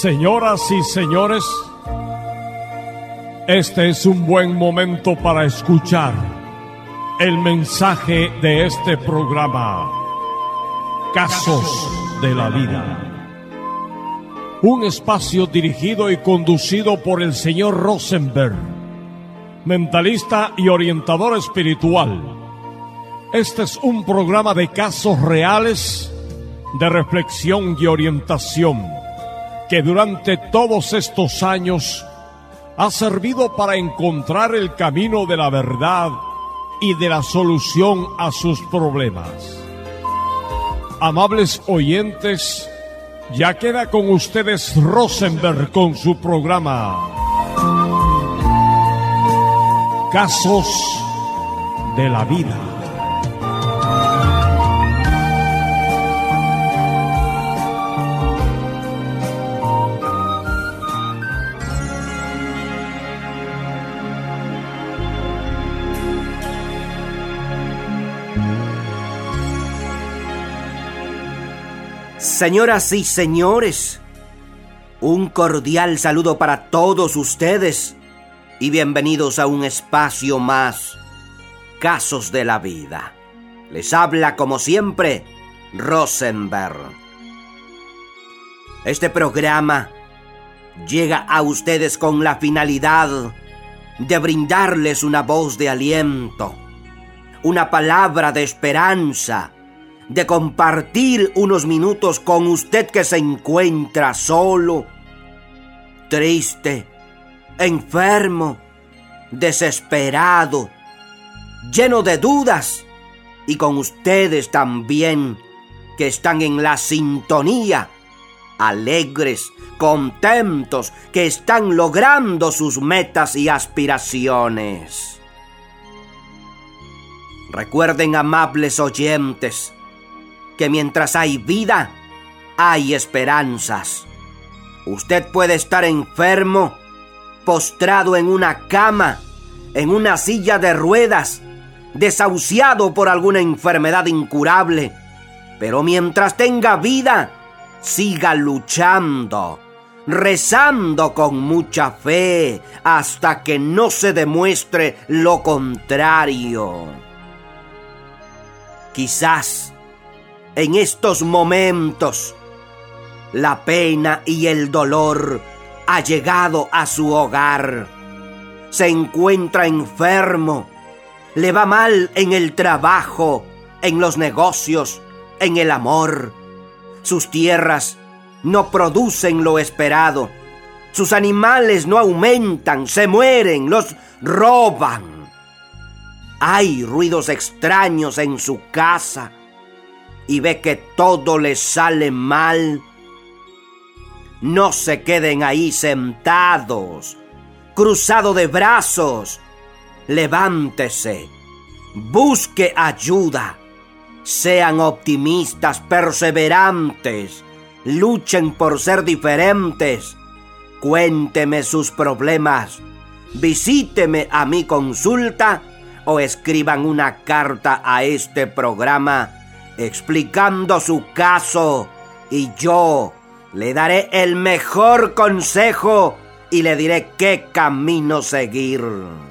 Señoras y señores, este es un buen momento para escuchar el mensaje de este programa, Casos de la Vida. Un espacio dirigido y conducido por el señor Rosenberg, mentalista y orientador espiritual. Este es un programa de casos reales, de reflexión y orientación, que durante todos estos años ha servido para encontrar el camino de la verdad y de la solución a sus problemas. Amables oyentes, ya queda con ustedes Rosenberg con su programa Casos de la Vida. Señoras y señores, un cordial saludo para todos ustedes y bienvenidos a un espacio más, Casos de la Vida. Les habla como siempre Rosenberg. Este programa llega a ustedes con la finalidad de brindarles una voz de aliento, una palabra de esperanza, de compartir unos minutos con usted que se encuentra solo, triste, enfermo, desesperado, lleno de dudas, y con ustedes también que están en la sintonía, alegres, contentos, que están logrando sus metas y aspiraciones. Recuerden, amables oyentes, que mientras hay vida, hay esperanzas. Usted puede estar enfermo, postrado en una cama, en una silla de ruedas, desahuciado por alguna enfermedad incurable, pero mientras tenga vida, siga luchando, rezando con mucha fe, hasta que no se demuestre lo contrario. Quizás en estos momentos, la pena y el dolor ha llegado a su hogar. Se encuentra enfermo, le va mal en el trabajo, en los negocios, en el amor. Sus tierras no producen lo esperado. Sus animales no aumentan, se mueren, los roban. Hay ruidos extraños en su casa y ve que todo le sale mal. No se queden ahí sentados, cruzados de brazos. Levántese, busque ayuda. Sean optimistas, perseverantes, luchen por ser diferentes. Cuénteme sus problemas, visíteme a mi consulta o escriban una carta a este programa explicando su caso, y yo le daré el mejor consejo y le diré qué camino seguir.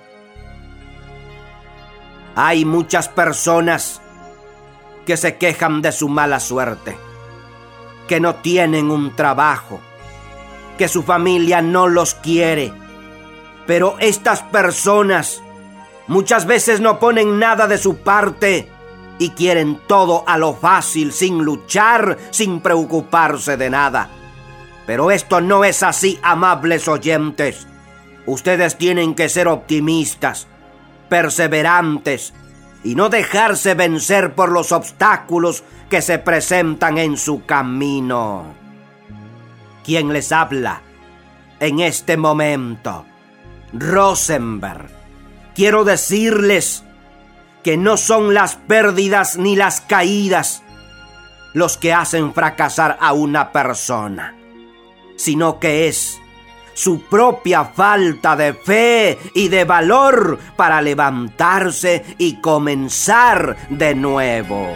Hay muchas personas que se quejan de su mala suerte, que no tienen un trabajo, que su familia no los quiere, pero estas personas muchas veces no ponen nada de su parte y quieren todo a lo fácil, sin luchar, sin preocuparse de nada. Pero esto no es así, amables oyentes. Ustedes tienen que ser optimistas, perseverantes y no dejarse vencer por los obstáculos que se presentan en su camino. ¿Quién les habla en este momento? Rosenberg. Quiero decirles que no son las pérdidas ni las caídas los que hacen fracasar a una persona, sino que es su propia falta de fe y de valor para levantarse y comenzar de nuevo.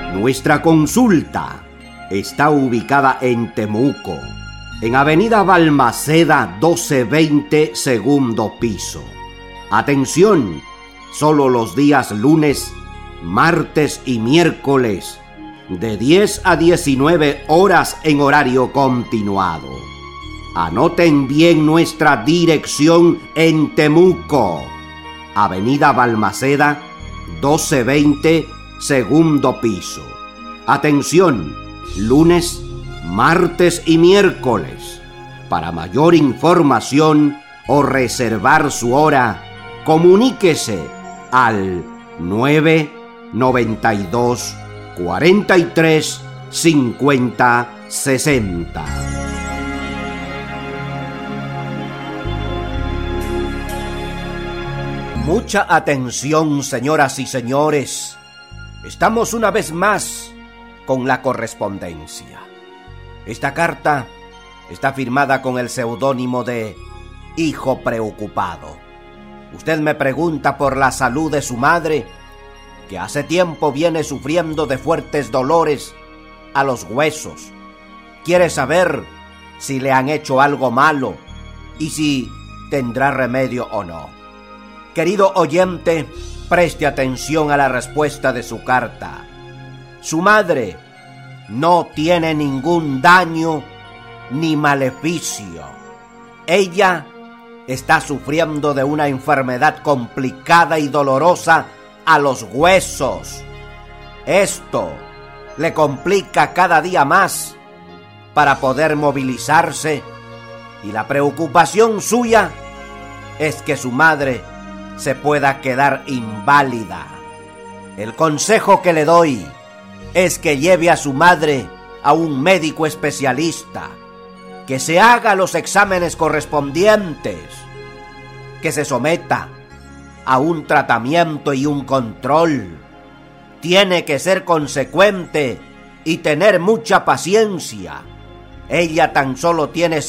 Nuestra consulta está ubicada en Temuco, en Avenida Balmaceda 1220, segundo piso. Atención, solo los días lunes, martes y miércoles, de 10 a 19 horas en horario continuado. Anoten bien nuestra dirección en Temuco, Avenida Balmaceda 1220, segundo piso. Atención, lunes, martes y miércoles. Para mayor información o reservar su hora, comuníquese al 992 43 50 60. Mucha atención, señoras y señores. Estamos una vez más con la correspondencia. Esta carta está firmada con el seudónimo de Hijo Preocupado. Usted me pregunta por la salud de su madre, que hace tiempo viene sufriendo de fuertes dolores a los huesos. Quiere saber si le han hecho algo malo y si tendrá remedio o no. Querido oyente, preste atención a la respuesta de su carta. Su madre no tiene ningún daño ni maleficio. Ella está sufriendo de una enfermedad complicada y dolorosa a los huesos. Esto le complica cada día más para poder movilizarse, y la preocupación suya es que su madre se pueda quedar inválida. El consejo que le doy es que lleve a su madre a un médico especialista, que se haga los exámenes correspondientes, que se someta a un tratamiento y un control. Tiene que ser consecuente y tener mucha paciencia. Ella tan solo tiene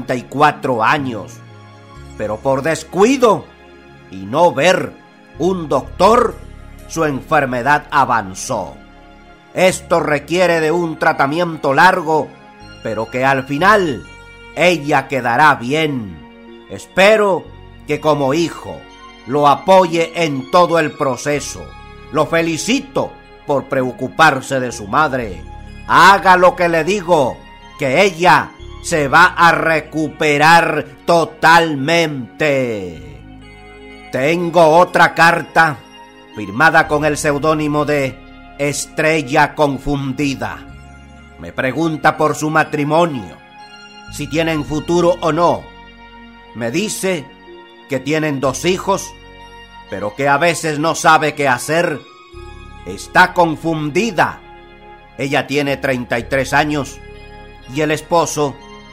54 años, pero por descuido y no ver un doctor, su enfermedad avanzó. Esto requiere de un tratamiento largo, pero que al final ella quedará bien. Espero que como hijo lo apoye en todo el proceso. Lo felicito por preocuparse de su madre. Haga lo que le digo, que ella se va a recuperar totalmente. Tengo otra carta firmada con el seudónimo de Estrella Confundida. Me pregunta por su matrimonio, si tienen futuro o no. Me dice que tienen 2 hijos, pero que a veces no sabe qué hacer. Está confundida. Ella tiene 33 años y el esposo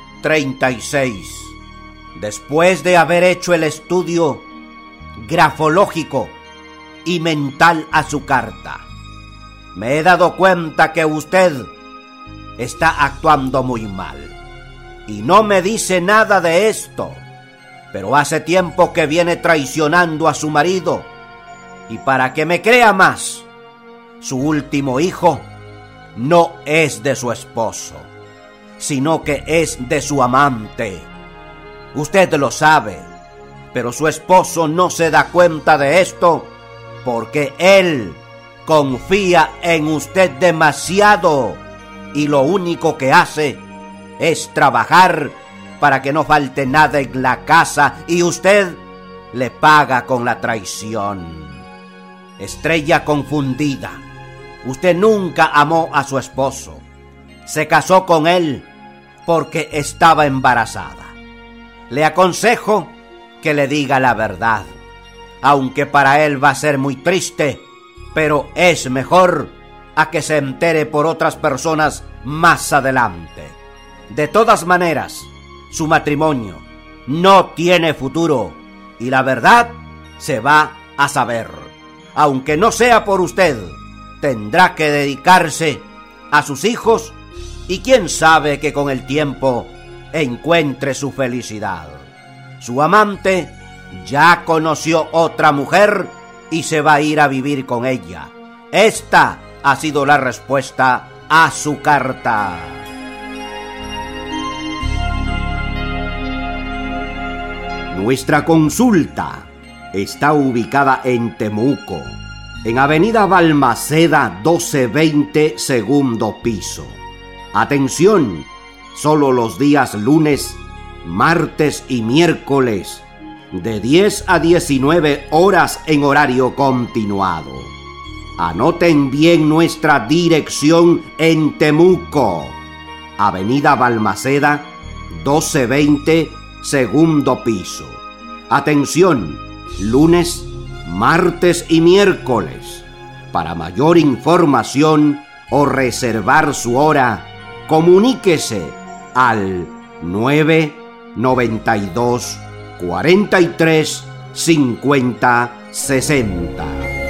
36. Después de haber hecho el estudio grafológico y mental a su carta, me he dado cuenta que usted está actuando muy mal. Y no me dice nada de esto, pero hace tiempo que viene traicionando a su marido. Y para que me crea más, su último hijo no es de su esposo, sino que es de su amante. Usted lo sabe, pero su esposo no se da cuenta de esto porque él confía en usted demasiado y lo único que hace es trabajar para que no falte nada en la casa y usted le paga con la traición. Estrella Confundida, usted nunca amó a su esposo. Se casó con él porque estaba embarazada. Le aconsejo que le diga la verdad, aunque para él va a ser muy triste, pero es mejor a que se entere por otras personas más adelante. De todas maneras, su matrimonio no tiene futuro y la verdad se va a saber. Aunque no sea por usted, tendrá que dedicarse a sus hijos y quién sabe que con el tiempo encuentre su felicidad. Su amante ya conoció otra mujer y se va a ir a vivir con ella. Esta ha sido la respuesta a su carta. Nuestra consulta está ubicada en Temuco, en Avenida Balmaceda 1220, segundo piso. Atención, solo los días lunes, martes y miércoles, de 10 a 19 horas en horario continuado. Anoten bien nuestra dirección en Temuco, Avenida Balmaceda 1220, segundo piso. Atención, lunes, martes y miércoles. Para mayor información o reservar su hora, comuníquese al 992 43 50 60.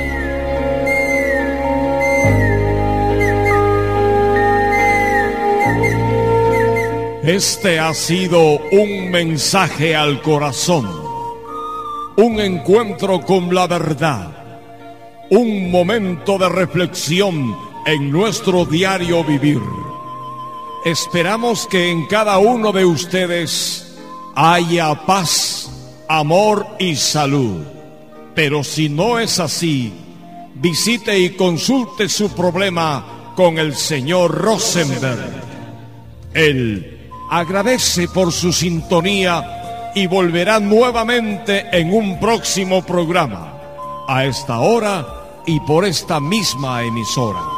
Este ha sido un mensaje al corazón, un encuentro con la verdad, un momento de reflexión en nuestro diario vivir. Esperamos que en cada uno de ustedes haya paz, amor y salud. Pero si no es así, visite y consulte su problema con el señor Rosenberg. Él agradece por su sintonía y volverá nuevamente en un próximo programa, a esta hora y por esta misma emisora.